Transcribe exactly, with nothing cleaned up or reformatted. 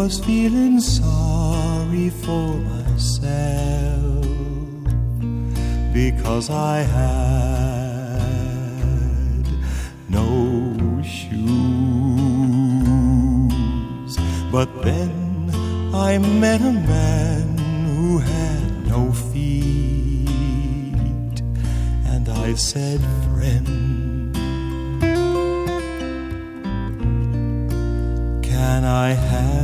was feeling sorry for myself because I had no shoes. But then I met a man who had no feet, and I said, friend, can I have